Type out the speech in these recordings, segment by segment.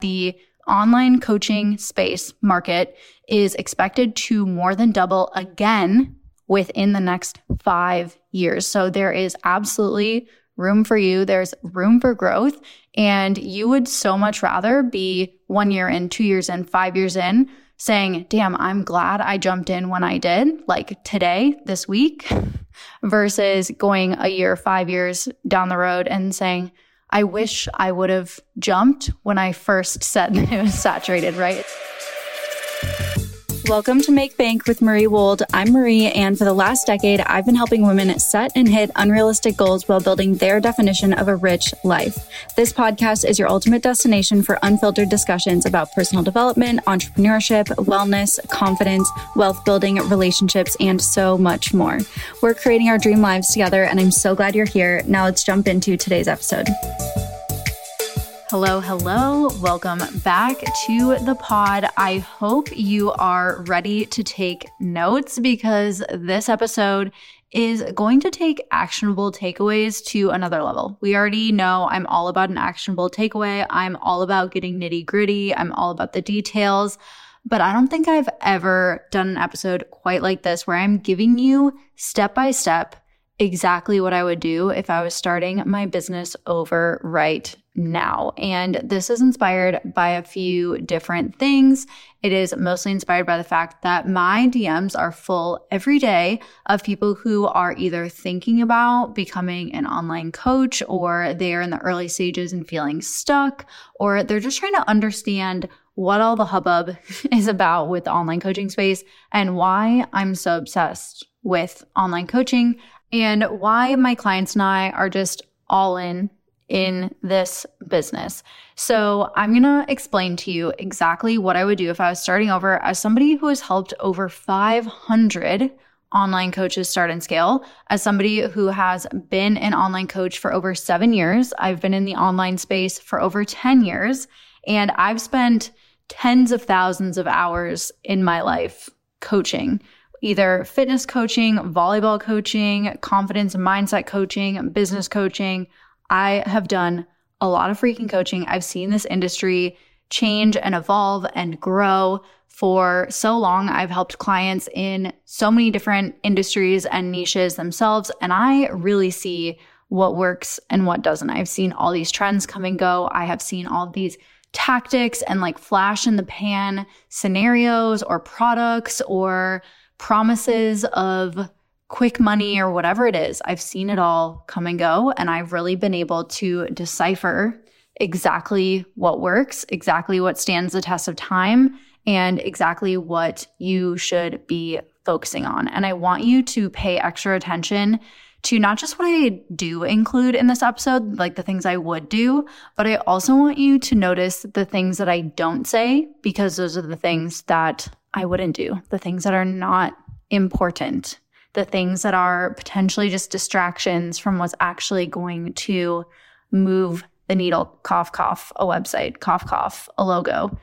the online coaching space market is expected to more than double again within the next 5 years. So there is absolutely room for you. There's room for growth. And you would so much rather be 1 year in, 2 years in, 5 years in, saying, damn, I'm glad I jumped in when I did, like today, this week, versus going a year, 5 years down the road and saying, I wish I would have jumped when I first said it was saturated, right? Welcome to Make Bank with Marie Wold. I'm Marie, and for the last decade, I've been helping women set and hit unrealistic goals while building their definition of a rich life. This podcast is your ultimate destination for unfiltered discussions about personal development, entrepreneurship, wellness, confidence, wealth building, relationships, and so much more. We're creating our dream lives together, and I'm so glad you're here. Now let's jump into today's episode. Hello. Welcome back to the pod. I hope you are ready to take notes because this episode is going to take actionable takeaways to another level. We already know I'm all about an actionable takeaway. I'm all about getting nitty gritty. I'm all about the details. But I don't think I've ever done an episode quite like this where I'm giving you step by step exactly what I would do if I was starting my business over right now. And this is inspired by a few different things. It is mostly inspired by the fact that my DMs are full every day of people who are either thinking about becoming an online coach, or they're in the early stages and feeling stuck, or they're just trying to understand what all the hubbub is about with the online coaching space and why I'm so obsessed with online coaching and why my clients and I are just all in this business. So I'm going to explain to you exactly what I would do if I was starting over as somebody who has helped over 500 online coaches start and scale. As somebody who has been an online coach for over 7 years, I've been in the online space for over 10 years, and I've spent tens of thousands of hours in my life coaching. Either fitness coaching, volleyball coaching, confidence and mindset coaching, business coaching. I have done a lot of freaking coaching. I've seen this industry change and evolve and grow for so long. I've helped clients in so many different industries and niches themselves, and I really see what works and what doesn't. I've seen all these trends come and go. I have seen all of these tactics and like flash in the pan scenarios or products or promises of quick money or whatever it is. I've seen it all come and go, and I've really been able to decipher exactly what works, exactly what stands the test of time, and exactly what you should be focusing on. And I want you to pay extra attention to not just what I do include in this episode, like the things I would do, but I also want you to notice the things that I don't say, because those are the things that I wouldn't do, the things that are not important, the things that are potentially just distractions from what's actually going to move the needle. Cough, cough, a website, cough, cough, a logo.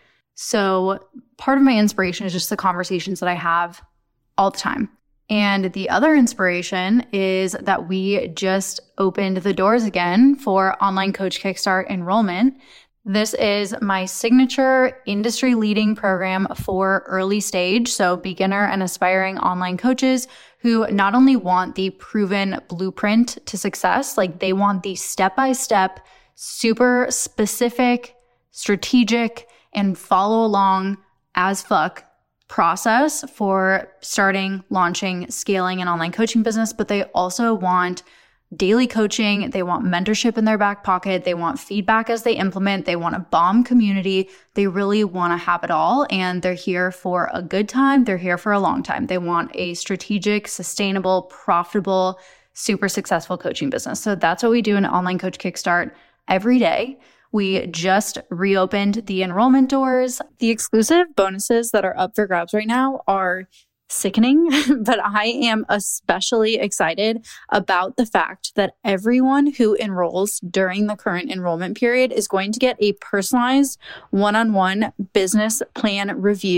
So part of my inspiration is just the conversations that I have all the time. And the other inspiration is that we just opened the doors again for Online Coach Kickstart enrollment. This is my signature industry-leading program for early stage, so beginner and aspiring online coaches who not only want the proven blueprint to success, like they want the step-by-step, super specific, strategic, and follow along as fuck process for starting, launching, scaling an online coaching business, but they also want daily coaching. They want mentorship in their back pocket. They want feedback as they implement. They want a bomb community. They really want to have it all. And they're here for a good time. They're here for a long time. They want a strategic, sustainable, profitable, super successful coaching business. So that's what we do in Online Coach Kickstart every day. We just reopened the enrollment doors. The exclusive bonuses that are up for grabs right now are sickening, but I am especially excited about the fact that everyone who enrolls during the current enrollment period is going to get a personalized one-on-one business plan review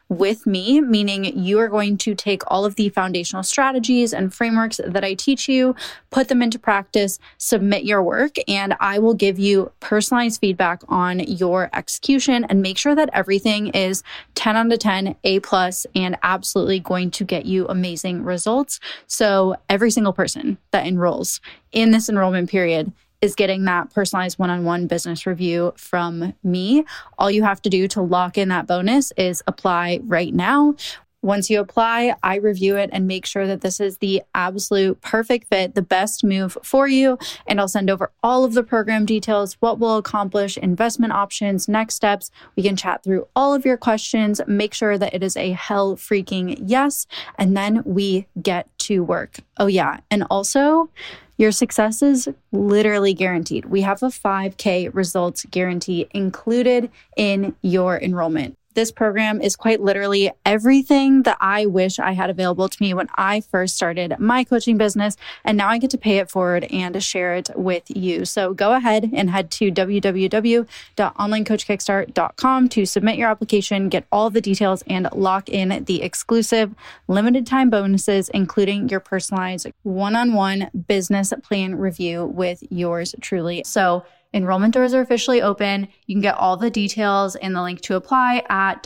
with me, meaning you are going to take all of the foundational strategies and frameworks that I teach you, put them into practice, submit your work, and I will give you personalized feedback on your execution and make sure that everything is 10 out of 10, A+, and absolutely going to get you amazing results. So every single person that enrolls in this enrollment period is getting that personalized one-on-one business review from me. All you have to do to lock in that bonus is apply right now. Once you apply, I review it and make sure that this is the absolute perfect fit, the best move for you. And I'll send over all of the program details, what we'll accomplish, investment options, next steps. We can chat through all of your questions, make sure that it is a hell freaking yes, and then we get to work. Oh yeah, and also, your success is literally guaranteed. We have a 5K results guarantee included in your enrollment. This program is quite literally everything that I wish I had available to me when I first started my coaching business, and now I get to pay it forward and share it with you. So go ahead and head to www.onlinecoachkickstart.com to submit your application, get all the details, and lock in the exclusive limited time bonuses, including your personalized one-on-one business plan review with yours truly. So enrollment doors are officially open. You can get all the details and the link to apply at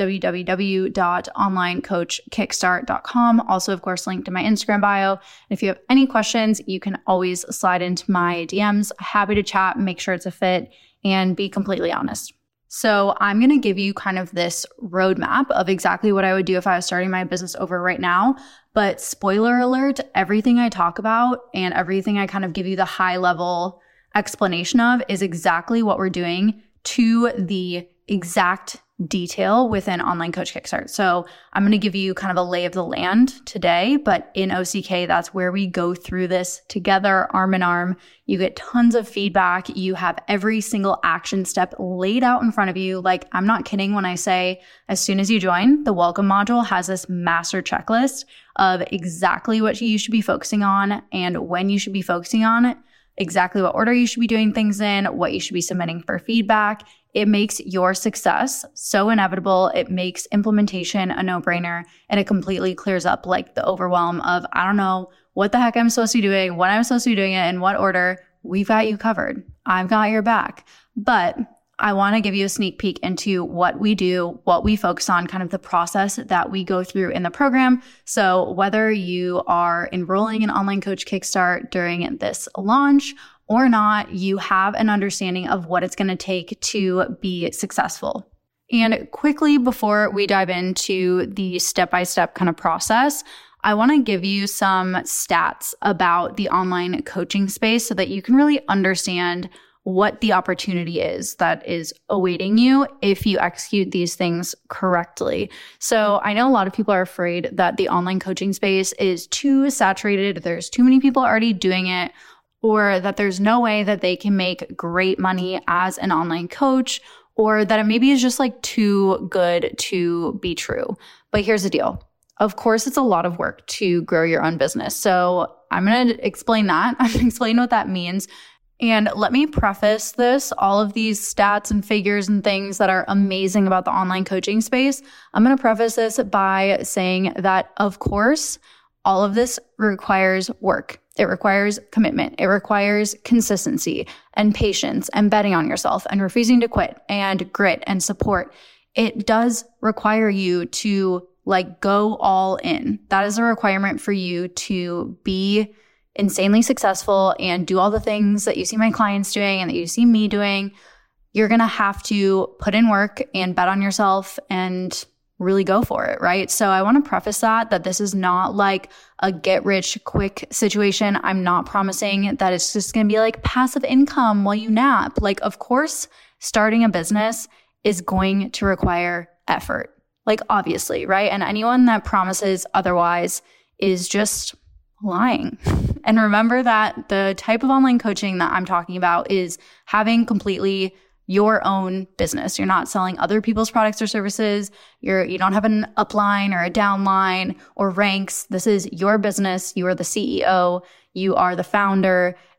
www.onlinecoachkickstart.com. Also, of course, linked to my Instagram bio. And if you have any questions, you can always slide into my DMs. Happy to chat, make sure it's a fit, and be completely honest. So I'm going to give you kind of this roadmap of exactly what I would do if I was starting my business over right now. But spoiler alert, everything I talk about and everything I kind of give you the high level explanation of is exactly what we're doing to the exact detail within Online Coach Kickstart. So I'm going to give you kind of a lay of the land today, but in OCK, that's where we go through this together, arm in arm. You get tons of feedback. You have every single action step laid out in front of you. Like, I'm not kidding when I say, as soon as you join, the welcome module has this master checklist of exactly what you should be focusing on and when you should be focusing on it, exactly what order you should be doing things in, what you should be submitting for feedback. It makes your success so inevitable. It makes implementation a no-brainer, and it completely clears up like the overwhelm of, I don't know what the heck I'm supposed to be doing, when I'm supposed to be doing it, in what order. We've got you covered. I've got your back. But I want to give you a sneak peek into what we do, what we focus on, kind of the process that we go through in the program. So whether you are enrolling in Online Coach Kickstart during this launch or not, you have an understanding of what it's going to take to be successful. And quickly, before we dive into the step-by-step kind of process, I want to give you some stats about the online coaching space so that you can really understand what the opportunity is that is awaiting you if you execute these things correctly. So I know a lot of people are afraid that the online coaching space is too saturated, there's too many people already doing it, or that there's no way that they can make great money as an online coach, or that it maybe is just like too good to be true. But here's the deal. Of course, it's a lot of work to grow your own business. So I'm going to explain that. I'm going to explain what that means. And let me preface this, all of these stats and figures and things that are amazing about the online coaching space. I'm going to preface this by saying that, of course, all of this requires work. It requires commitment. It requires consistency and patience and betting on yourself and refusing to quit and grit and support. It does require you to go all in. That is a requirement for you to be insanely successful and do all the things that you see my clients doing and that you see me doing. You're going to have to put in work and bet on yourself and really go for it, right? So I want to preface that this is not like a get rich quick situation. I'm not promising that it's just going to be like passive income while you nap. Of course, starting a business is going to require effort. Obviously, right? And anyone that promises otherwise is just lying. And remember that the type of online coaching that I'm talking about is having completely your own business. You're not selling other people's products or services. You don't have an upline or a downline or ranks. This is your business. You are the CEO. You are the founder.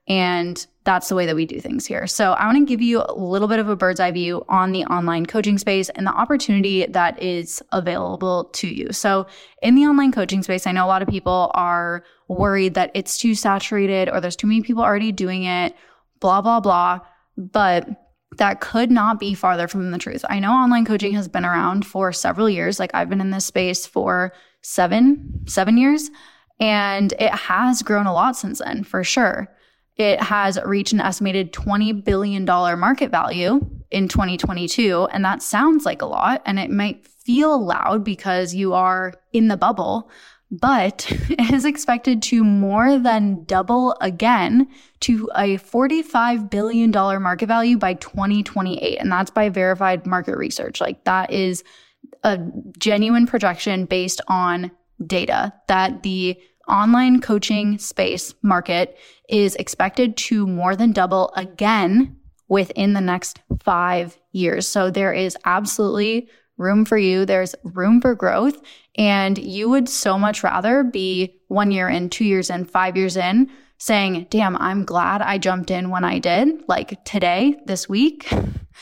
And that's the way that we do things here. So I want to give you a little bit of a bird's eye view on the online coaching space and the opportunity that is available to you. So in the online coaching space, I know a lot of people are worried that it's too saturated or there's too many people already doing it, blah, blah, blah. But that could not be farther from the truth. I know online coaching has been around for several years. Like I've been in this space for seven years, and it has grown a lot since then, for sure. It has reached an estimated $20 billion market value in 2022. And that sounds like a lot. And it might feel loud because you are in the bubble, but it is expected to more than double again to a $45 billion market value by 2028. And that's by verified market research. Like that is a genuine projection based on data that the online coaching space market is expected to more than double again within the next 5 years. So there is absolutely room for you. There's room for growth. And you would so much rather be 1 year in, 2 years in, 5 years in, saying, damn, I'm glad I jumped in when I did, like today, this week,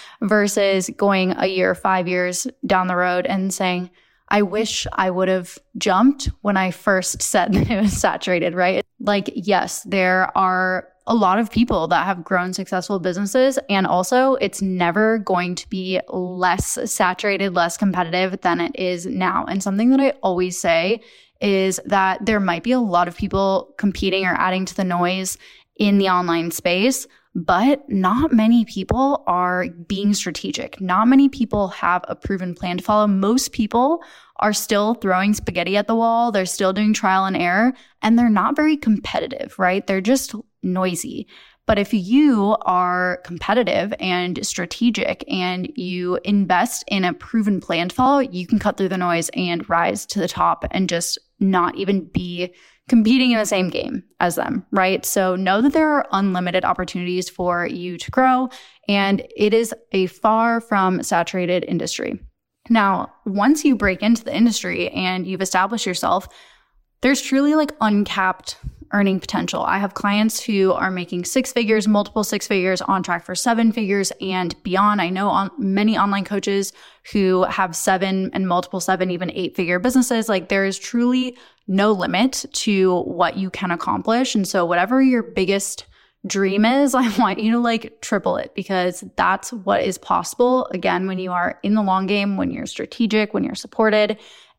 versus going a year, 5 years down the road and saying, I wish I would have jumped when I first said that it was saturated, right? Like, yes, there are a lot of people that have grown successful businesses, and also it's never going to be less saturated, less competitive than it is now. And something that I always say is that there might be a lot of people competing or adding to the noise in the online space, but not many people are being strategic. Not many people have a proven plan to follow. Most people are still throwing spaghetti at the wall. They're still doing trial and error, and they're not very competitive, right? They're just noisy. But if you are competitive and strategic and you invest in a proven plan to follow, you can cut through the noise and rise to the top and just not even be competing in the same game as them, right? So know that there are unlimited opportunities for you to grow, and it is a far from saturated industry. Now, once you break into the industry and you've established yourself, there's truly like uncapped earning potential. I have clients who are making 6 figures, multiple 6 figures, on track for 7 figures and beyond. I know many online coaches who have 7 and multiple 7, even 8-figure businesses. Like there is truly no limit to what you can accomplish. And so whatever your biggest dream is, I want you to like triple it, because that's what is possible. Again, when you are in the long game, when you're strategic, when you're supported.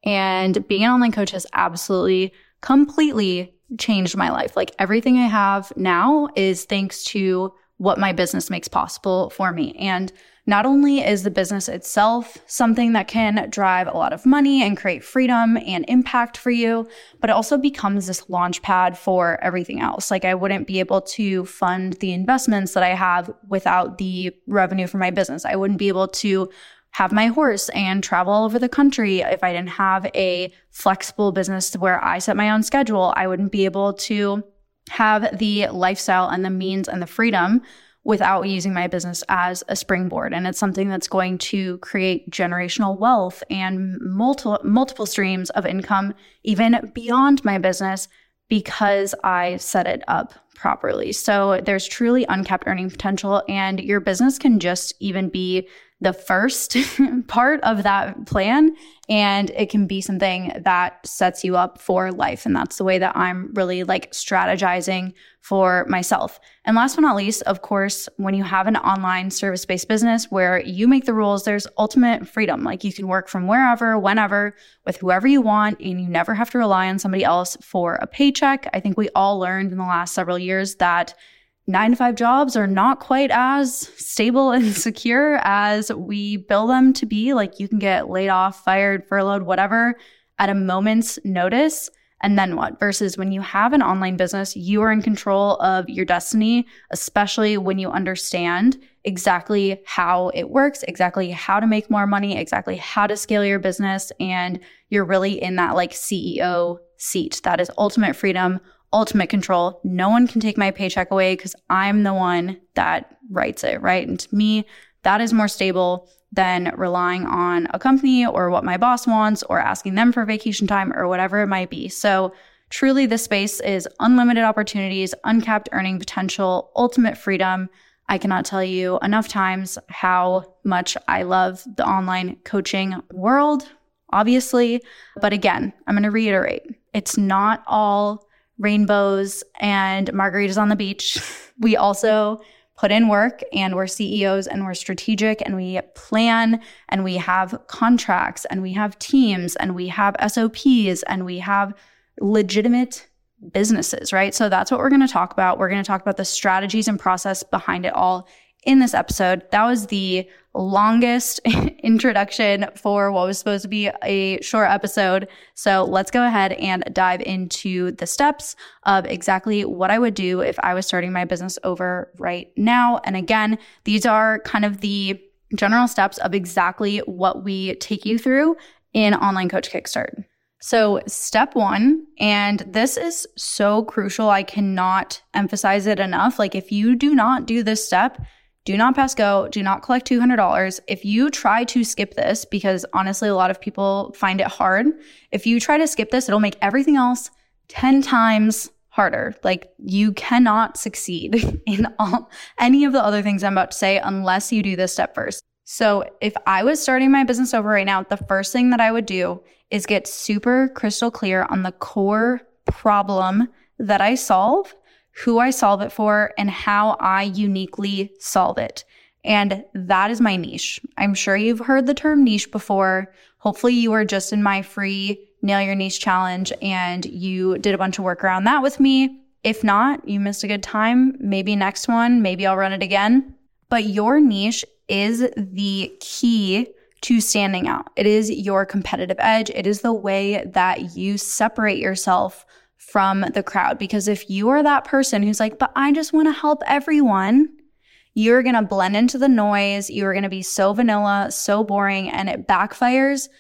And being an online coach has absolutely completely changed my life. Like everything I have now is thanks to what my business makes possible for me. And not only is the business itself something that can drive a lot of money and create freedom and impact for you, but it also becomes this launch pad for everything else. Like I wouldn't be able to fund the investments that I have without the revenue from my business. I wouldn't be able to have my horse and travel all over the country if I didn't have a flexible business where I set my own schedule. I wouldn't be able to have the lifestyle and the means and the freedom without using my business as a springboard. And it's something that's going to create generational wealth and multiple streams of income, even beyond my business, because I set it up properly. So there's truly uncapped earning potential, and your business can just even be the first part of that plan, and it can be something that sets you up for life. And that's the way that I'm really like strategizing for myself. And last but not least, of course, when you have an online service-based business where you make the rules, there's ultimate freedom. Like you can work from wherever, whenever, with whoever you want, and you never have to rely on somebody else for a paycheck. I think we all learned in the last several years that 9-to-5 jobs are not quite as stable and secure as we bill them to be. Like you can get laid off, fired, furloughed, whatever, at a moment's notice. And then what? Versus when you have an online business, you are in control of your destiny, especially when you understand exactly how it works, exactly how to make more money, exactly how to scale your business. And you're really in that like CEO seat. That is ultimate freedom, ultimate control. No one can take my paycheck away because I'm the one that writes it, right? And to me, that is more stable than relying on a company or what my boss wants or asking them for vacation time or whatever it might be. So Truly, this space is unlimited opportunities, uncapped earning potential, ultimate freedom. I cannot tell you enough times how much I love the online coaching world, obviously. But again, I'm going to reiterate, it's not all rainbows and margaritas on the beach. We also put in work, and we're CEOs, and we're strategic, and we plan, and we have contracts, and we have teams, and we have SOPs, and we have legitimate businesses, right? So that's what we're going to talk about. We're going to talk about the strategies and process behind it all in this episode. That was the longest introduction for what was supposed to be a short episode. So let's go ahead and dive into the steps of exactly what I would do if I was starting my business over right now. And again, these are kind of the general steps of exactly what we take you through in Online Coach Kickstart. So step one, and this is so crucial, I cannot emphasize it enough. Like, if you do not do this step, do not pass go, do not collect $200. If you try to skip this, because honestly, a lot of people find it hard. If you try to skip this, it'll make everything else 10 times harder. Like, you cannot succeed in any of the other things I'm about to say unless you do this step first. So if I was starting my business over right now, the first thing that I would do is get super crystal clear on the core problem that I solve, who I solve it for, and how I uniquely solve it. And that is my niche. I'm sure you've heard the term niche before. Hopefully you were just in my free Nail Your Niche challenge and you did a bunch of work around that with me. If not, you missed a good time. Maybe next one, maybe I'll run it again. But your niche is the key to standing out. It is your competitive edge. It is the way that you separate yourself from the crowd. Because if you are that person who's like, but I just want to help everyone, you're going to blend into the noise. You're going to be so vanilla, so boring, and it backfires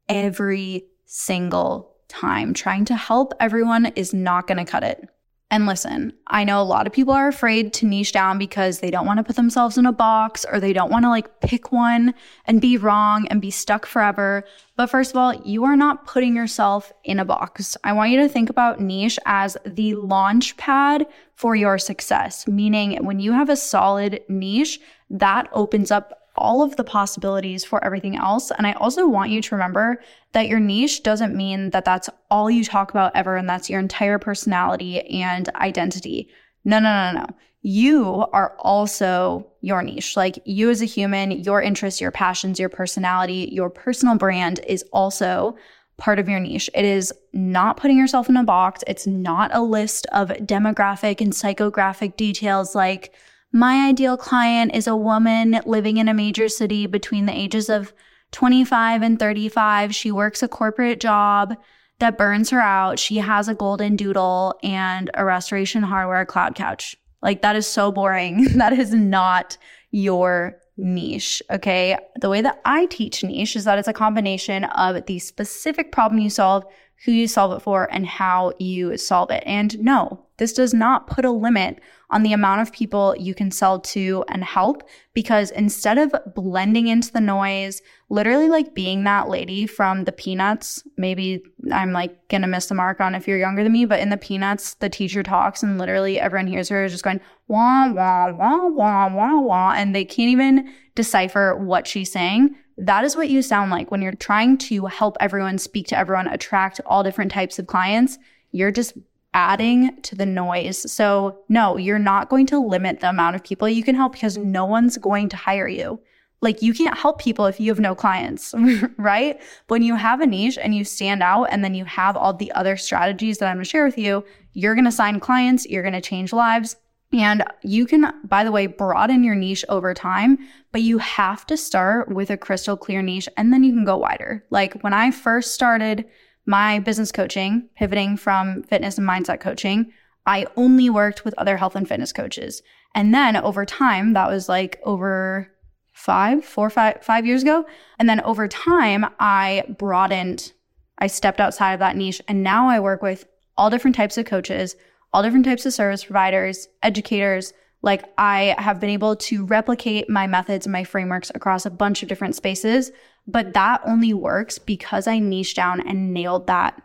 every single time. Trying to help everyone is not going to cut it. And listen, I know a lot of people are afraid to niche down because they don't want to put themselves in a box, or they don't want to like pick one and be wrong and be stuck forever. But first of all, you are not putting yourself in a box. I want you to think about niche as the launch pad for your success, meaning when you have a solid niche, that opens up all of the possibilities for everything else. And I also want you to remember that your niche doesn't mean that that's all you talk about ever and that's your entire personality and identity. No. You are also your niche. Like, you as a human, your interests, your passions, your personality, your personal brand is also part of your niche. It is not putting yourself in a box. It's not a list of demographic and psychographic details like, my ideal client is a woman living in a major city between the ages of 25 and 35. She works a corporate job that burns her out. She has a golden doodle and a Restoration Hardware cloud couch. Like, that is so boring. That is not your niche, okay? The way that I teach niche is that it's a combination of the specific problem you solve, who you solve it for, and how you solve it. And no, this does not put a limit on the amount of people you can sell to and help, because instead of blending into the noise, literally like being that lady from the Peanuts, maybe I'm like gonna miss the mark on if you're younger than me, but in the Peanuts, the teacher talks and literally everyone hears her just going wah, wah, wah, wah, wah, wah, and they can't even decipher what she's saying. That is what you sound like when you're trying to help everyone, speak to everyone, attract all different types of clients. You're just adding to the noise. So no, you're not going to limit the amount of people you can help, because no one's going to hire you. Like, you can't help people if you have no clients, right? When you have a niche and you stand out, and then you have all the other strategies that I'm going to share with you, you're going to sign clients, you're going to change lives. And you can, by the way, broaden your niche over time, but you have to start with a crystal clear niche, and then you can go wider. Like, when I first started my business coaching, pivoting from fitness and mindset coaching, I only worked with other health and fitness coaches. And then over time, that was like over 5 years ago. And then over time, I stepped outside of that niche. And now I work with all different types of coaches, all different types of service providers, educators. Like, I have been able to replicate my methods and my frameworks across a bunch of different spaces, but that only works because I niched down and nailed that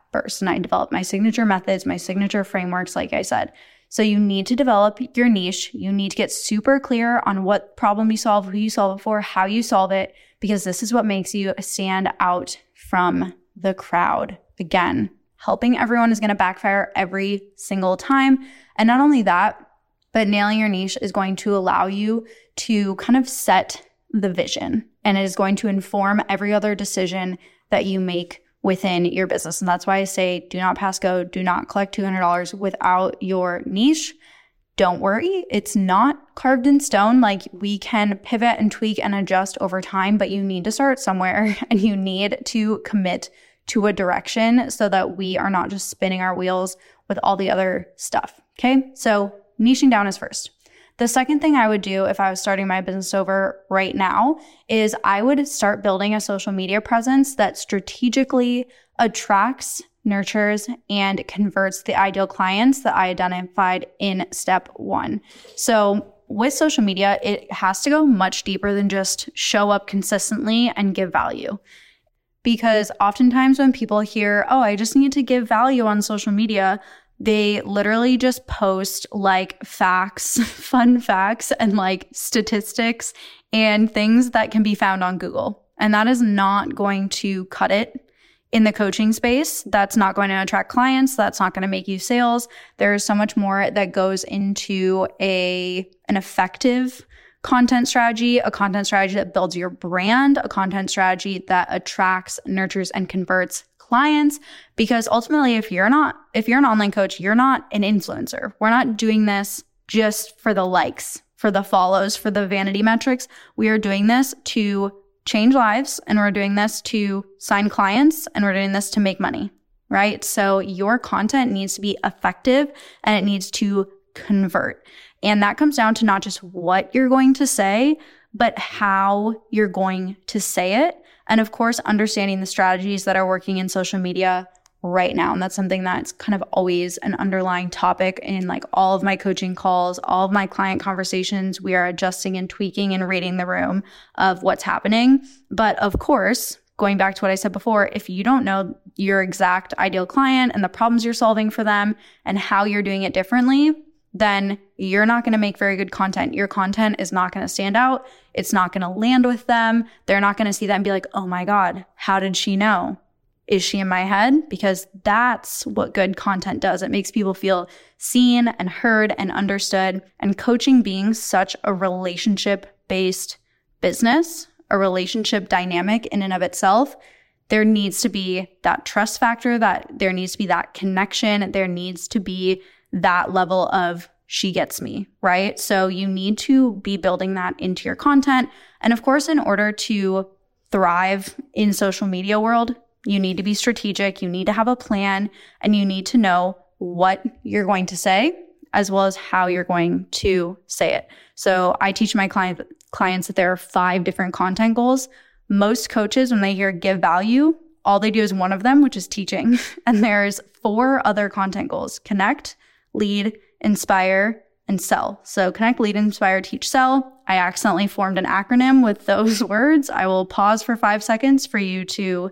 first. And I developed my signature methods, my signature frameworks, like I said. So you need to develop your niche. You need to get super clear on what problem you solve, who you solve it for, how you solve it, because this is what makes you stand out from the crowd. Again, helping everyone is going to backfire every single time. And not only that, but nailing your niche is going to allow you to kind of set the vision, and it is going to inform every other decision that you make within your business. And that's why I say, do not pass go, do not collect $200 without your niche. Don't worry, it's not carved in stone. Like, we can pivot and tweak and adjust over time, but you need to start somewhere and you need to commit to a direction so that we are not just spinning our wheels with all the other stuff. Okay, so niching down is first. The second thing I would do if I was starting my business over right now is I would start building a social media presence that strategically attracts, nurtures, and converts the ideal clients that I identified in step 1. So with social media, it has to go much deeper than just show up consistently and give value. Because oftentimes when people hear, oh, I just need to give value on social media, they literally just post like facts, fun facts, and like statistics and things that can be found on Google. And that is not going to cut it in the coaching space. That's not going to attract clients. That's not going to make you sales. There's so much more that goes into an effective content strategy, a content strategy that builds your brand, a content strategy that attracts, nurtures, and converts clients. Because ultimately, if you're an online coach, you're not an influencer. We're not doing this just for the likes, for the follows, for the vanity metrics. We are doing this to change lives, and we're doing this to sign clients, and we're doing this to make money, right? So your content needs to be effective and it needs to convert. And that comes down to not just what you're going to say, but how you're going to say it. And of course, understanding the strategies that are working in social media right now. And that's something that's kind of always an underlying topic in like all of my coaching calls, all of my client conversations. We are adjusting and tweaking and reading the room of what's happening. But of course, going back to what I said before, if you don't know your exact ideal client and the problems you're solving for them and how you're doing it differently, then you're not going to make very good content. Your content is not going to stand out. It's not going to land with them. They're not going to see that and be like, oh my God, how did she know? Is she in my head? Because that's what good content does. It makes people feel seen and heard and understood. And coaching being such a relationship-based business, a relationship dynamic in and of itself, there needs to be that trust factor, that there needs to be that connection, there needs to be that level of she gets me, right? So you need to be building that into your content. And of course, in order to thrive in social media world, you need to be strategic, you need to have a plan, and you need to know what you're going to say as well as how you're going to say it. So I teach my clients that there are 5 different content goals. Most coaches, when they hear give value, all they do is one of them, which is teaching. And there's 4 other content goals: connect, lead, inspire, and sell. So connect, lead, inspire, teach, sell. I accidentally formed an acronym with those words. I will pause for 5 seconds for you to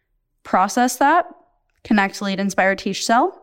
process that. Connect, lead, inspire, teach, sell.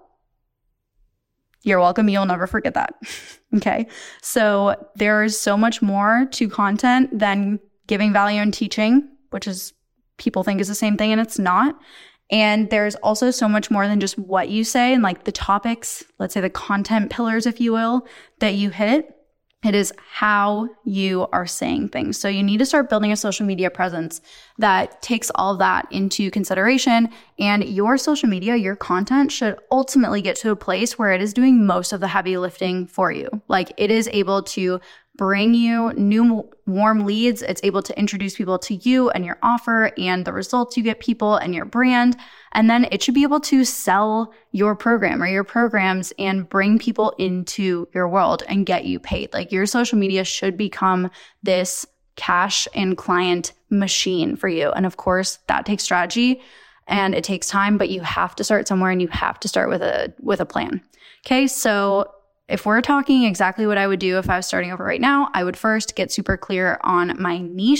You're welcome. You'll never forget that. Okay. So there is so much more to content than giving value and teaching, which is people think is the same thing, and it's not. And there's also so much more than just what you say and like the topics, let's say the content pillars, if you will, that you hit. It is how you are saying things. So you need to start building a social media presence that takes all of that into consideration. And your social media, your content should ultimately get to a place where it is doing most of the heavy lifting for you. Like, it is able to bring you new warm leads. It's able to introduce people to you and your offer and the results you get people and your brand. And then it should be able to sell your program or your programs and bring people into your world and get you paid. Like, your social media should become this cash and client machine for you. And of course, that takes strategy and it takes time, but you have to start somewhere and you have to start with a plan. Okay, so if we're talking exactly what I would do if I was starting over right now, I would first get super clear on my niche.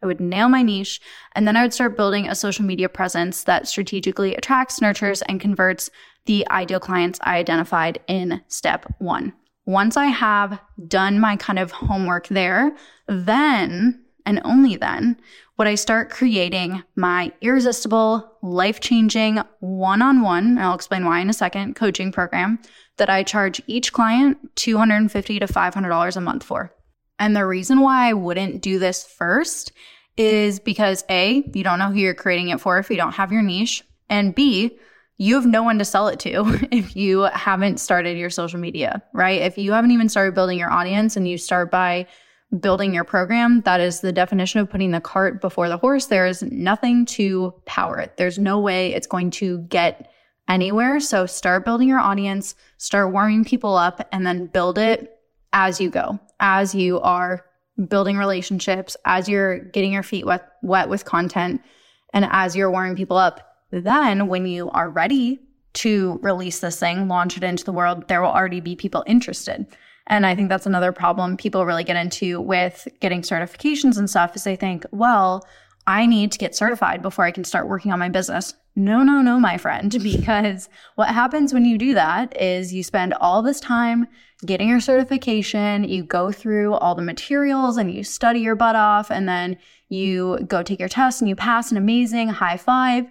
I would nail my niche, and then I would start building a social media presence that strategically attracts, nurtures, and converts the ideal clients I identified in step 1. Once I have done my kind of homework there, then and only then would I start creating my irresistible, life-changing, one-on-one, and I'll explain why in a second, coaching program that I charge each client $250 to $500 a month for. And the reason why I wouldn't do this first is because A, you don't know who you're creating it for if you don't have your niche, and B, you have no one to sell it to if you haven't started your social media, right? If you haven't even started building your audience and you start by building your program, that is the definition of putting the cart before the horse. There is nothing to power it. There's no way it's going to get anywhere. So start building your audience, start warming people up, and then build it as you go, as you are building relationships, as you're getting your feet wet with content, and as you're warming people up. Then when you are ready to release this thing, launch it into the world, there will already be people interested. And I think that's another problem people really get into with getting certifications and stuff is they think, well, I need to get certified before I can start working on my business. No, my friend, because what happens when you do that is you spend all this time getting your certification, you go through all the materials and you study your butt off, and then you go take your test and you pass an amazing high five.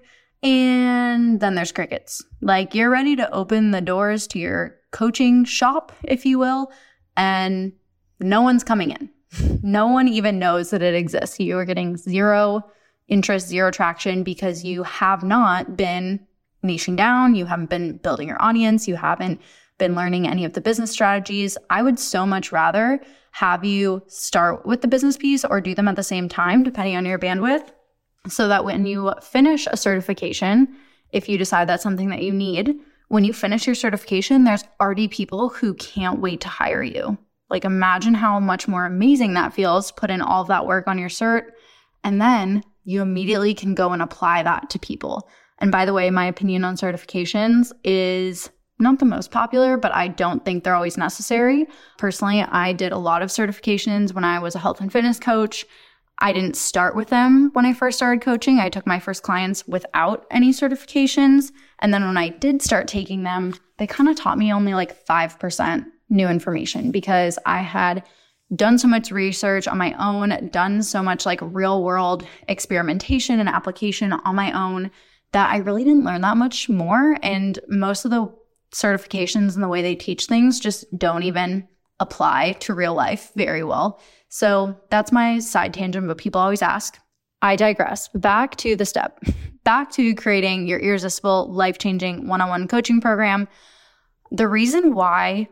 And then there's crickets. Like you're ready to open the doors to your coaching shop, if you will, and no one's coming in. No one even knows that it exists. You are getting zero interest, zero traction because you have not been niching down. You haven't been building your audience. You haven't been learning any of the business strategies. I would so much rather have you start with the business piece or do them at the same time, depending on your bandwidth. So that when you finish a certification, if you decide that's something that you need, when you finish your certification, there's already people who can't wait to hire you. Like imagine how much more amazing that feels, put in all of that work on your cert, and then you immediately can go and apply that to people. And by the way, my opinion on certifications is not the most popular, but I don't think they're always necessary. Personally, I did a lot of certifications when I was a health and fitness coach. I didn't start with them when I first started coaching. I took my first clients without any certifications. And then when I did start taking them, they kind of taught me only like 5% new information because I had done so much research on my own, done so much like real world experimentation and application on my own that I really didn't learn that much more. And most of the certifications and the way they teach things just don't even apply to real life very well. So that's my side tangent, but people always ask. I digress. Back to the step. Back to creating your irresistible, life-changing one-on-one coaching program. The reason why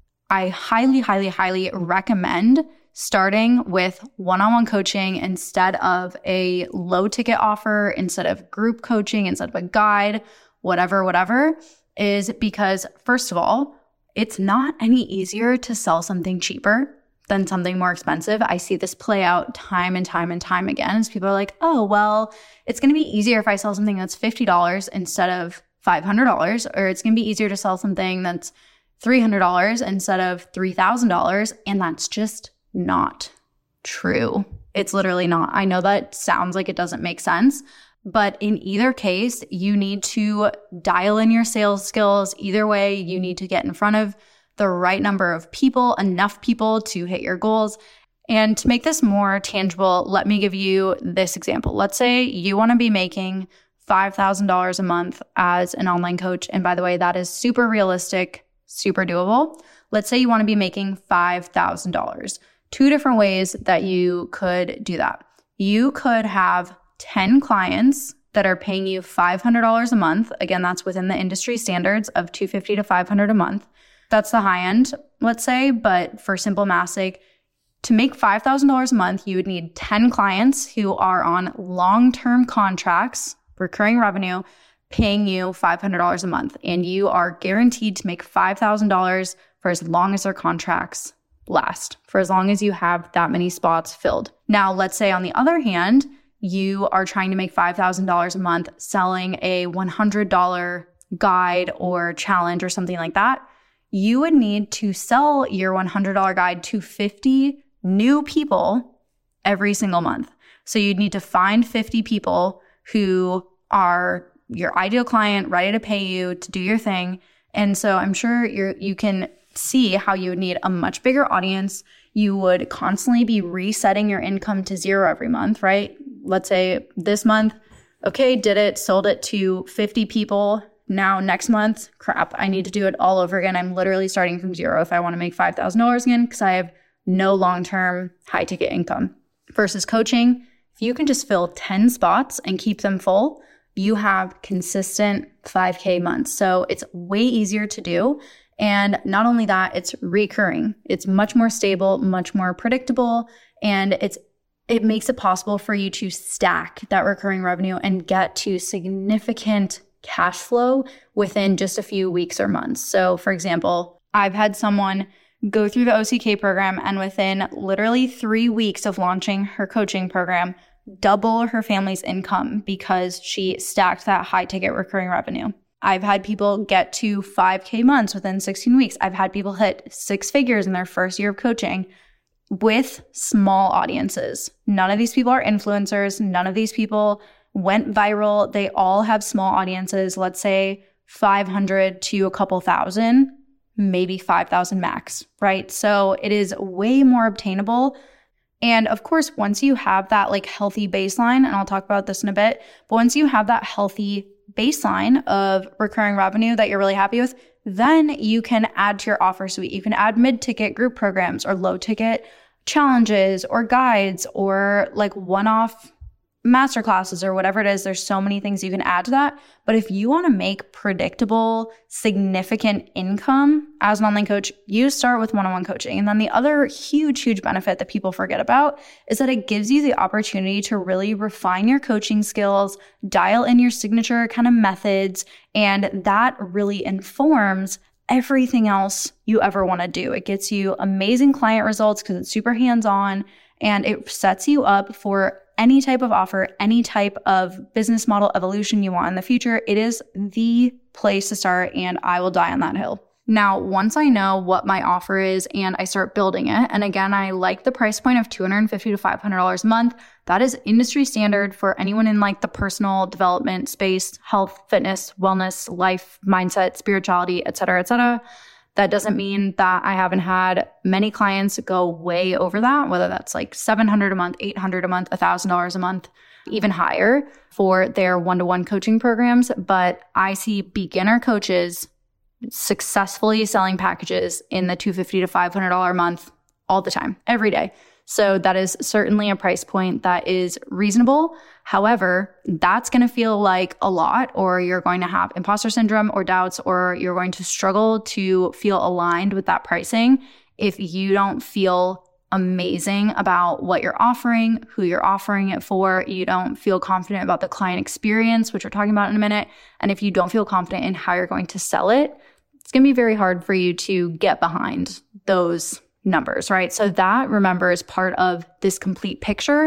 I highly, highly, highly recommend starting with one-on-one coaching instead of a low-ticket offer, instead of group coaching, instead of a guide, whatever, is because, first of all, it's not any easier to sell something cheaper than something more expensive. I see this play out time and time and time again as people are like, oh, well, it's going to be easier if I sell something that's $50 instead of $500, or it's going to be easier to sell something that's $300 instead of $3,000. And that's just not true. It's literally not. I know that sounds like it doesn't make sense, but in either case, you need to dial in your sales skills. Either way, you need to get in front of the right number of people, enough people to hit your goals. And to make this more tangible, let me give you this example. Let's say you want to be making $5,000 a month as an online coach. And by the way, that is super realistic, super doable. Let's say you want to be making $5,000. Two different ways that you could do that. You could have 10 clients that are paying you $500 a month. Again, that's within the industry standards of $250 to $500 a month. That's the high end, let's say, but for simple math's sake, to make $5,000 a month, you would need 10 clients who are on long-term contracts, recurring revenue, paying you $500 a month. And you are guaranteed to make $5,000 for as long as their contracts last, for as long as you have that many spots filled. Now, let's say on the other hand, you are trying to make $5,000 a month selling a $100 guide or challenge or something like that. You would need to sell your $100 guide to 50 new people every single month. So you'd need to find 50 people who are your ideal client, ready to pay you to do your thing. And so I'm sure you can see how you would need a much bigger audience. You would constantly be resetting your income to zero every month, right? Let's say this month, okay, did it, sold it to 50 people. Now next month, crap, I need to do it all over again. I'm literally starting from zero if I want to make $5,000 again because I have no long-term high-ticket income. Versus coaching, if you can just fill 10 spots and keep them full, you have consistent 5K months. So it's way easier to do. And not only that, it's recurring. It's much more stable, much more predictable, and it makes it possible for you to stack that recurring revenue and get to significant cash flow within just a few weeks or months. So for example, I've had someone go through the OCK program and within literally 3 weeks of launching her coaching program, double her family's income because she stacked that high ticket recurring revenue. I've had people get to 5K months within 16 weeks. I've had people hit 6 figures in their first year of coaching with small audiences. None of these people are influencers. None of these people went viral. They all have small audiences, let's say 500 to a couple thousand, maybe 5,000 max, right? So it is way more obtainable. And of course, once you have that like healthy baseline, and I'll talk about this in a bit, but once you have that healthy baseline of recurring revenue that you're really happy with, then you can add to your offer suite. You can add mid-ticket group programs or low-ticket challenges or guides or like one-off masterclasses or whatever it is. There's so many things you can add to that. But if you want to make predictable, significant income as an online coach, you start with one-on-one coaching. And then the other huge benefit that people forget about is that it gives you the opportunity to really refine your coaching skills, dial in your signature kind of methods, and that really informs everything else you ever want to do. It gets you amazing client results because it's super hands-on, and it sets you up for any type of offer, any type of business model evolution you want in the future. It is the place to start, and I will die on that hill. Now, once I know what my offer is and I start building it, and again, I like the price point of $250 to $500 a month. That is industry standard for anyone in like the personal development space, health, fitness, wellness, life, mindset, spirituality, et cetera, et cetera. That doesn't mean that I haven't had many clients go way over that, whether that's like $700 a month, $800 a month, $1,000 a month, even higher for their one-to-one coaching programs. But I see beginner coaches successfully selling packages in the $250 to $500 a month all the time, every day. So that is certainly a price point that is reasonable. However, that's going to feel like a lot, or you're going to have imposter syndrome or doubts, or you're going to struggle to feel aligned with that pricing if you don't feel amazing about what you're offering, who you're offering it for. You don't feel confident about the client experience, which we're talking about in a minute. And if you don't feel confident in how you're going to sell it, it's going to be very hard for you to get behind those numbers, right? So that, remember, is part of this complete picture.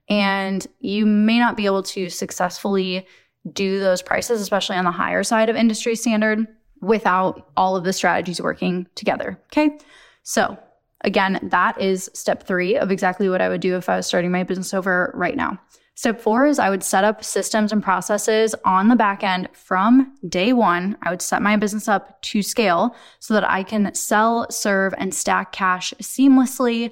And you may not be able to successfully do those prices, especially on the higher side of industry standard, without all of the strategies working together. Okay. So again, that is step 3 of exactly what I would do if I was starting my business over right now. Step 4 is I would set up systems and processes on the back end from day one. I would set my business up to scale so that I can sell, serve, and stack cash seamlessly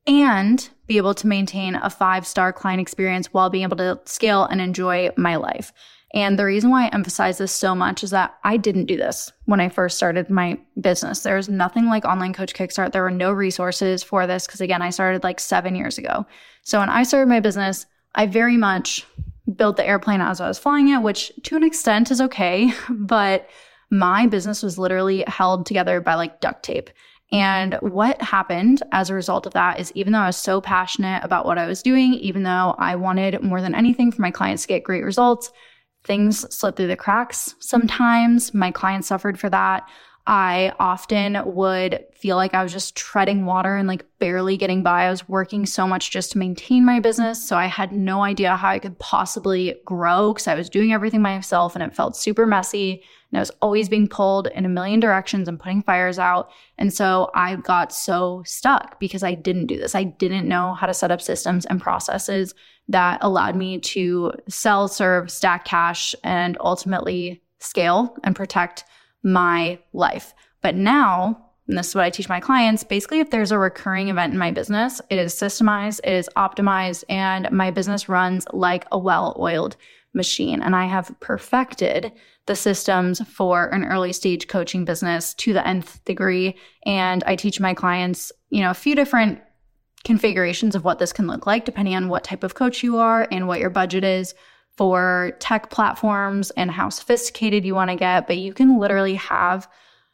and be able to maintain a 5-star client experience while being able to scale and enjoy my life. And the reason why I emphasize this so much is that I didn't do this when I first started my business. There was nothing like Online Coach Kickstart. There were no resources for this because, again, I started like 7 years ago. So when I started my business, I very much built the airplane as I was flying it, which to an extent is okay, but my business was literally held together by like duct tape. And what happened as a result of that is, even though I was so passionate about what I was doing, even though I wanted more than anything for my clients to get great results, things slipped through the cracks sometimes. My clients suffered for that. I often would feel like I was just treading water and like barely getting by. I was working so much just to maintain my business. So I had no idea how I could possibly grow because I was doing everything myself and it felt super messy. And I was always being pulled in a million directions and putting fires out. And so I got so stuck because I didn't do this. I didn't know how to set up systems and processes that allowed me to sell, serve, stack cash, and ultimately scale and protect my life. But now, and this is what I teach my clients, basically if there's a recurring event in my business, it is systemized, it is optimized, and my business runs like a well-oiled machine. And I have perfected the systems for an early stage coaching business to the nth degree. And I teach my clients, a few different configurations of what this can look like depending on what type of coach you are and what your budget is for tech platforms and how sophisticated you want to get. But you can literally have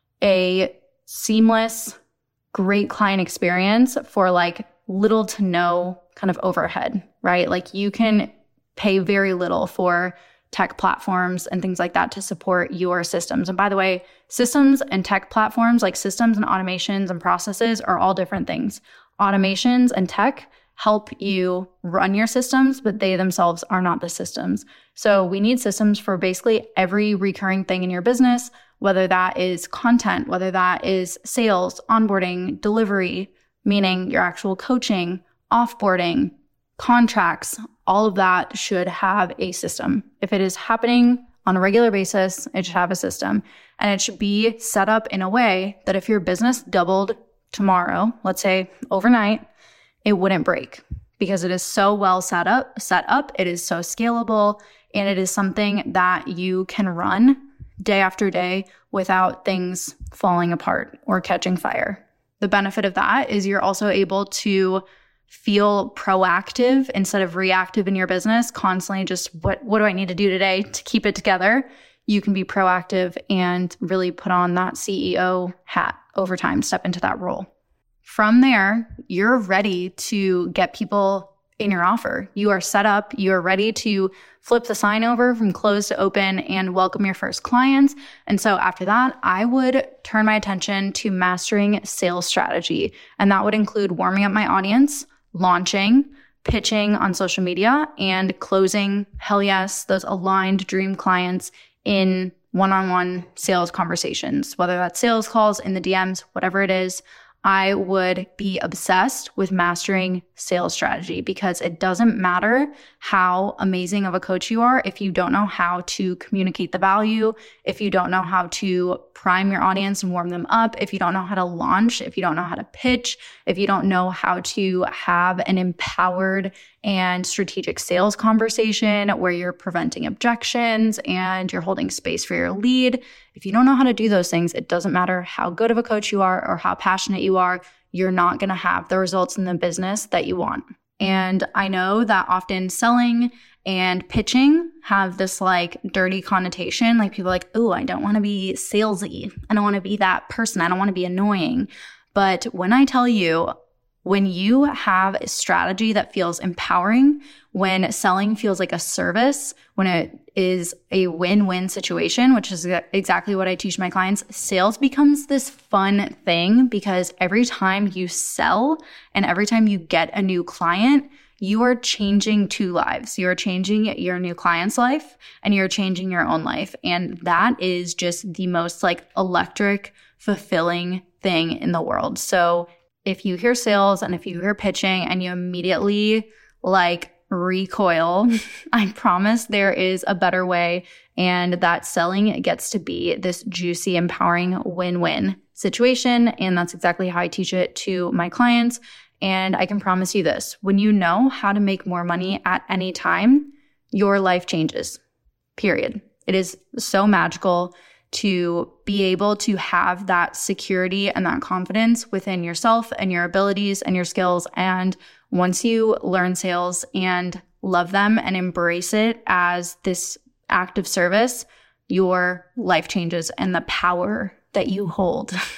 a seamless, great client experience for like little to no kind of overhead, right? Like you can pay very little for tech platforms and things like that to support your systems. And by the way, systems and tech platforms, like systems and automations and processes, are all different things. Automations and tech help you run your systems, but they themselves are not the systems. So we need systems for basically every recurring thing in your business, whether that is content, whether that is sales, onboarding, delivery, meaning your actual coaching, offboarding, contracts, all of that should have a system. If it is happening on a regular basis, it should have a system. And it should be set up in a way that if your business doubled tomorrow, let's say overnight, it wouldn't break because it is so well set up, it is so scalable, and it is something that you can run day after day without things falling apart or catching fire. The benefit of that is you're also able to feel proactive instead of reactive in your business, constantly just what do I need to do today to keep it together? You can be proactive and really put on that CEO hat over time, step into that role. From there, you're ready to get people in your offer. You are set up, you are ready to flip the sign over from closed to open and welcome your first clients. And so after that, I would turn my attention to mastering sales strategy. And that would include warming up my audience, launching, pitching on social media, and closing, hell yes, those aligned dream clients in one-on-one sales conversations, whether that's sales calls in the DMs, whatever it is. I would be obsessed with mastering sales strategy because it doesn't matter how amazing of a coach you are if you don't know how to communicate the value, if you don't know how to prime your audience and warm them up, if you don't know how to launch, if you don't know how to pitch, if you don't know how to have an empowered and strategic sales conversation where you're preventing objections and you're holding space for your lead. If you don't know how to do those things, it doesn't matter how good of a coach you are or how passionate you are, you're not going to have the results in the business that you want. And I know that often selling and pitching have this like dirty connotation. Like people are like, oh, I don't want to be salesy. I don't want to be that person. I don't want to be annoying. But when I tell you, when you have a strategy that feels empowering, when selling feels like a service, when it is a win-win situation, which is exactly what I teach my clients, sales becomes this fun thing because every time you sell and every time you get a new client, you are changing two lives. You are changing your new client's life and you're changing your own life. And that is just the most like electric, fulfilling thing in the world. So if you hear sales and if you hear pitching and you immediately like recoil, I promise there is a better way, and that selling gets to be this juicy, empowering win-win situation. And that's exactly how I teach it to my clients. And I can promise you this, when you know how to make more money at any time, your life changes, period. It is so magical to be able to have that security and that confidence within yourself and your abilities and your skills. And once you learn sales and love them and embrace it as this act of service, your life changes and the power that you hold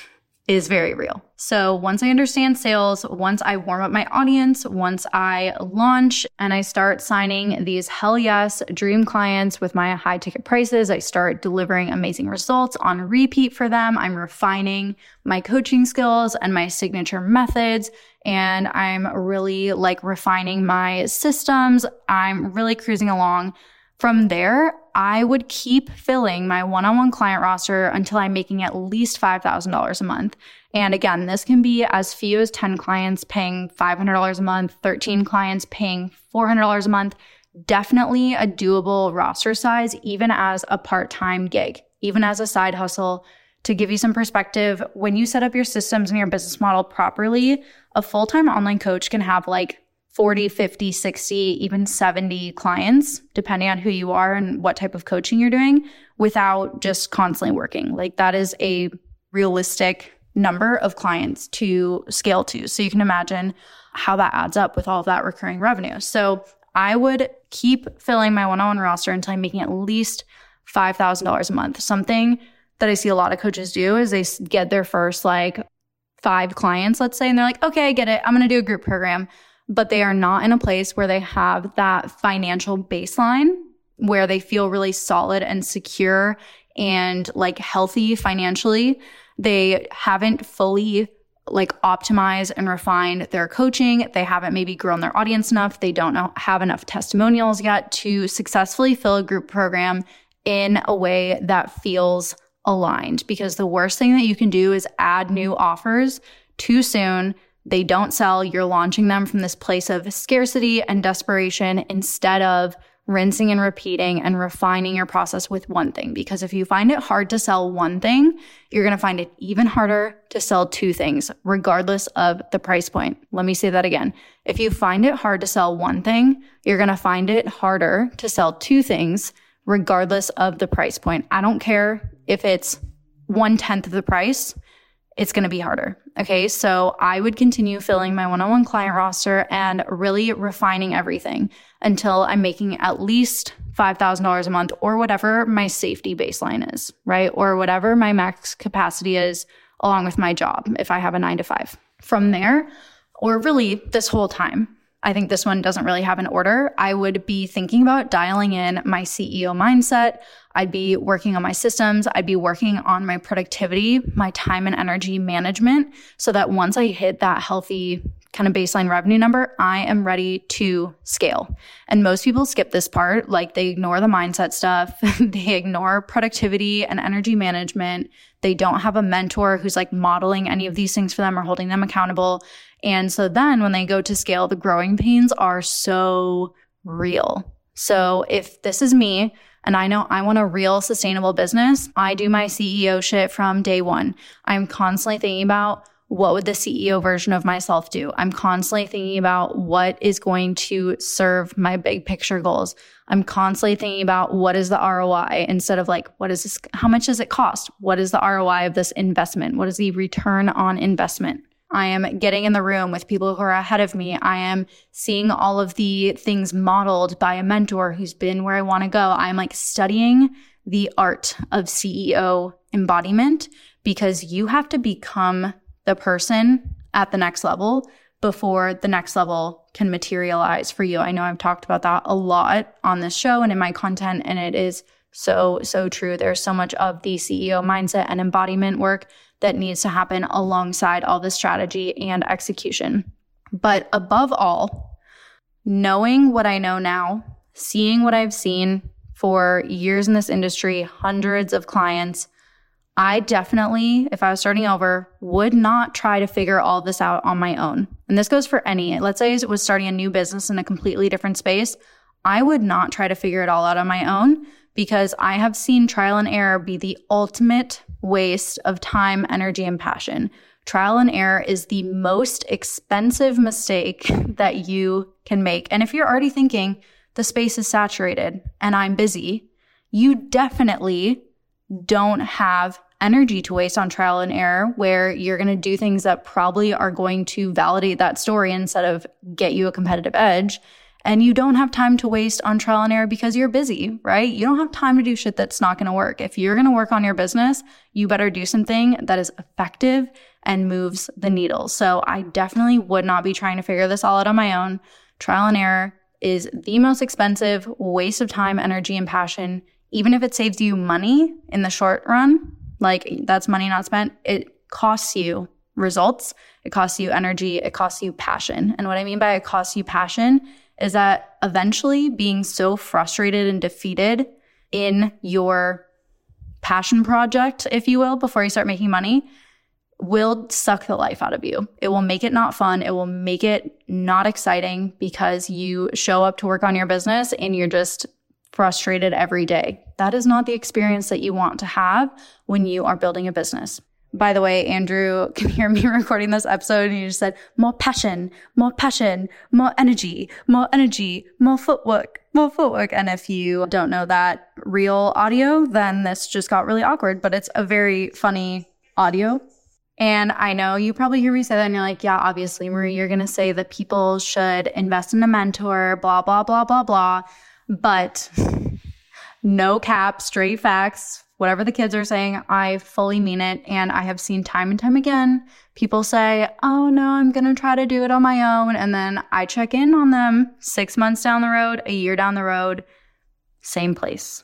is very real. So once I understand sales, once I warm up my audience, once I launch and I start signing these hell yes dream clients with my high ticket prices, I start delivering amazing results on repeat for them. I'm refining my coaching skills and my signature methods, and I'm really refining my systems. I'm really cruising along. From there, I would keep filling my one-on-one client roster until I'm making at least $5,000 a month. And again, this can be as few as 10 clients paying $500 a month, 13 clients paying $400 a month. Definitely a doable roster size, even as a part-time gig, even as a side hustle. To give you some perspective, when you set up your systems and your business model properly, a full-time online coach can have 40, 50, 60, even 70 clients, depending on who you are and what type of coaching you're doing, without just constantly working. That is a realistic number of clients to scale to. So you can imagine how that adds up with all of that recurring revenue. So I would keep filling my one-on-one roster until I'm making at least $5,000 a month. Something that I see a lot of coaches do is they get their first 5 clients, let's say, and they're like, okay, I get it. I'm going to do a group program. But they are not in a place where they have that financial baseline where they feel really solid and secure and healthy financially. They haven't fully optimized and refined their coaching. They haven't maybe grown their audience enough. They don't have enough testimonials yet to successfully fill a group program in a way that feels aligned. Because the worst thing that you can do is add new offers too soon. They don't sell. You're launching them from this place of scarcity and desperation instead of rinsing and repeating and refining your process with one thing. Because if you find it hard to sell one thing, you're going to find it even harder to sell 2 things, regardless of the price point. Let me say that again. If you find it hard to sell one thing, you're going to find it harder to sell 2 things, regardless of the price point. I don't care if it's 1/10 of the price. It's going to be harder. Okay. So I would continue filling my one-on-one client roster and really refining everything until I'm making at least $5,000 a month or whatever my safety baseline is, right? Or whatever my max capacity is along with my job if I have a 9-to-5. From there, or really this whole time, I think this one doesn't really have an order. I would be thinking about dialing in my CEO mindset. I'd be working on my systems. I'd be working on my productivity, my time and energy management, so that once I hit that healthy kind of baseline revenue number, I am ready to scale. And most people skip this part. They ignore the mindset stuff. They ignore productivity and energy management. They don't have a mentor who's modeling any of these things for them or holding them accountable. And so then when they go to scale, the growing pains are so real. So if this is me and I know I want a real sustainable business, I do my CEO shit from day one. I'm constantly thinking about what would the CEO version of myself do? I'm constantly thinking about what is going to serve my big picture goals. I'm constantly thinking about what is the ROI instead of what is this? How much does it cost? What is the ROI of this investment? What is the return on investment? I am getting in the room with people who are ahead of me. I am seeing all of the things modeled by a mentor who's been where I want to go. I'm studying the art of CEO embodiment because you have to become the person at the next level before the next level can materialize for you. I know I've talked about that a lot on this show and in my content, and it is so true. There's so much of the CEO mindset and embodiment work that needs to happen alongside all the strategy and execution. But above all, knowing what I know now, seeing what I've seen for years in this industry, hundreds of clients, I definitely, if I was starting over, would not try to figure all this out on my own. And this goes for any. Let's say I was starting a new business in a completely different space. I would not try to figure it all out on my own because I have seen trial and error be the ultimate waste of time, energy, and passion. Trial and error is the most expensive mistake that you can make. And if you're already thinking the space is saturated and I'm busy, you definitely don't have energy to waste on trial and error where you're going to do things that probably are going to validate that story instead of get you a competitive edge. And you don't have time to waste on trial and error because you're busy, right? You don't have time to do shit that's not going to work. If you're going to work on your business, you better do something that is effective and moves the needle. So I definitely would not be trying to figure this all out on my own. Trial and error is the most expensive waste of time, energy, and passion. Even if it saves you money in the short run, like that's money not spent, it costs you results, it costs you energy, it costs you passion. And what I mean by it costs you passion is that eventually being so frustrated and defeated in your passion project, if you will, before you start making money, will suck the life out of you. It will make it not fun. It will make it not exciting because you show up to work on your business and you're just frustrated every day. That is not the experience that you want to have when you are building a business. By the way, Andrew can hear me recording this episode and he just said, more passion, more energy, more footwork. And if you don't know that real audio, then this just got really awkward, but it's a very funny audio. And I know you probably hear me say that and you're like, yeah, obviously, Marie, you're going to say that people should invest in a mentor, blah, blah, blah, blah, blah. But no cap, straight facts, whatever the kids are saying, I fully mean it. And I have seen time and time again, people say, oh no, I'm going to try to do it on my own. And then I check in on them 6 months down the road, a year down the road, same place.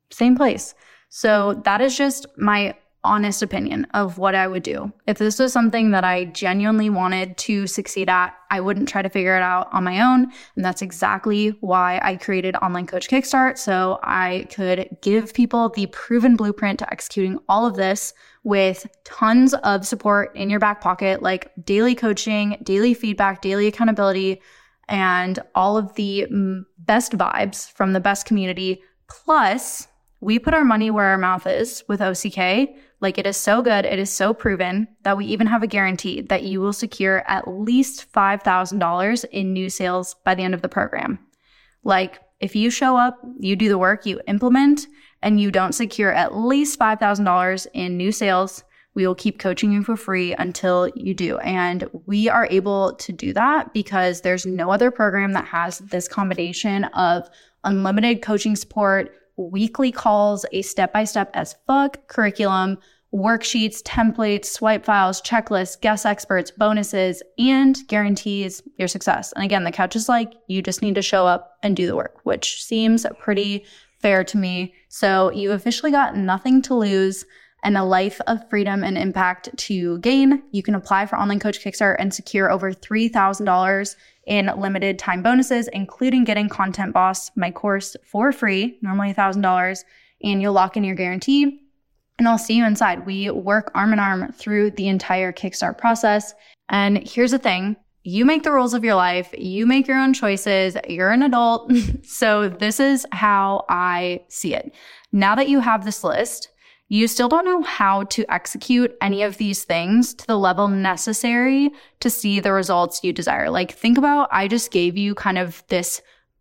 So that is just my honest opinion of what I would do. If this was something that I genuinely wanted to succeed at, I wouldn't try to figure it out on my own. And that's exactly why I created Online Coach Kickstart, so I could give people the proven blueprint to executing all of this with tons of support in your back pocket, like daily coaching, daily feedback, daily accountability, and all of the best vibes from the best community. Plus, we put our money where our mouth is with OCK. Like, it is so good, it is so proven that we even have a guarantee that you will secure at least $5,000 in new sales by the end of the program. Like, if you show up, you do the work, you implement, and you don't secure at least $5,000 in new sales, we will keep coaching you for free until you do. And we are able to do that because there's no other program that has this combination of unlimited coaching support, weekly calls, a step-by-step as fuck curriculum, worksheets, templates, swipe files, checklists, guest experts, bonuses, and guarantees your success. And again, the catch is like, you just need to show up and do the work, which seems pretty fair to me. So you officially got nothing to lose and a life of freedom and impact to gain. You can apply for Online Coach Kickstart and secure over $3,000 in limited time bonuses, including getting Content Boss, my course, for free, normally $1,000, and you'll lock in your guarantee. And I'll see you inside. We work arm in arm through the entire Kickstart process. And here's the thing. You make the rules of your life. You make your own choices. You're an adult. So this is how I see it. Now that you have this list, you still don't know how to execute any of these things to the level necessary to see the results you desire. Like, think about, I just gave you kind of this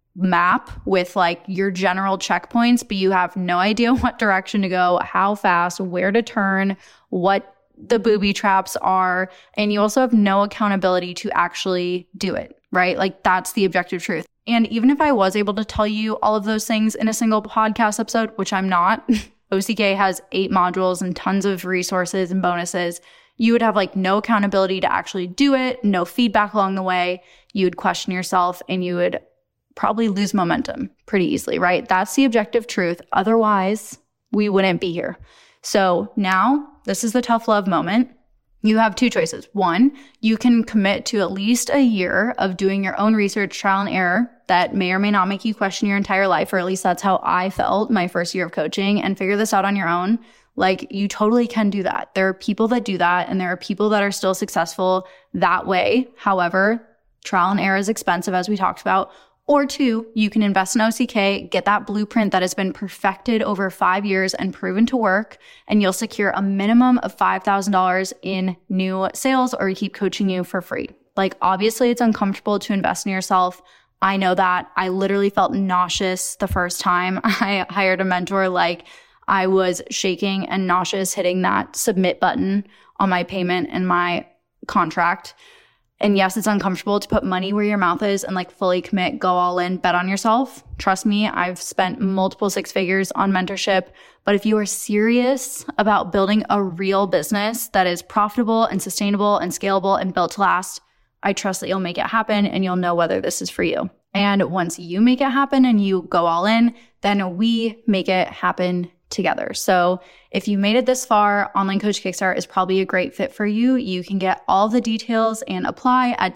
map with like your general checkpoints, but you have no idea what direction to go, how fast, where to turn, what the booby traps are. And you also have no accountability to actually do it, right? Like, that's the objective truth. And even if I was able to tell you all of those things in a single podcast episode, which I'm not, OCK has 8 modules and tons of resources and bonuses. You would have like no accountability to actually do it, no feedback along the way. You would question yourself and you would probably lose momentum pretty easily, right? That's the objective truth. Otherwise, we wouldn't be here. So now this is the tough love moment. You have 2 choices. 1, you can commit to at least a year of doing your own research, trial and error that may or may not make you question your entire life, or at least that's how I felt my first year of coaching, and figure this out on your own. Like, you totally can do that. There are people that do that, and there are people that are still successful that way. However, trial and error is expensive, as we talked about. Or 2, you can invest in OCK, get that blueprint that has been perfected over 5 years and proven to work, and you'll secure a minimum of $5,000 in new sales, or we keep coaching you for free. Like, obviously, it's uncomfortable to invest in yourself. I know that. I literally felt nauseous the first time I hired a mentor. Like, I was shaking and nauseous hitting that submit button on my payment and my contract. And yes, it's uncomfortable to put money where your mouth is and like fully commit, go all in, bet on yourself. Trust me, I've spent multiple six figures on mentorship. But if you are serious about building a real business that is profitable and sustainable and scalable and built to last, I trust that you'll make it happen and you'll know whether this is for you. And once you make it happen and you go all in, then we make it happen together. So if you made it this far, Online Coach Kickstart is probably a great fit for you. You can get all the details and apply at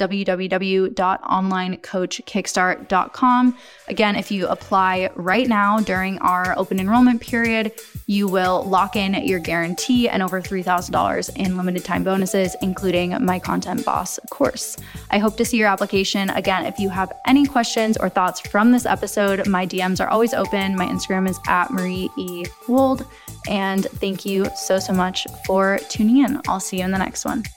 www.onlinecoachkickstart.com. Again, if you apply right now during our open enrollment period, you will lock in your guarantee and over $3,000 in limited time bonuses, including my Content Boss course. I hope to see your application. Again, if you have any questions or thoughts from this episode, my DMs are always open. My Instagram is @MarieEWold. And thank you so much for tuning in. I'll see you in the next one.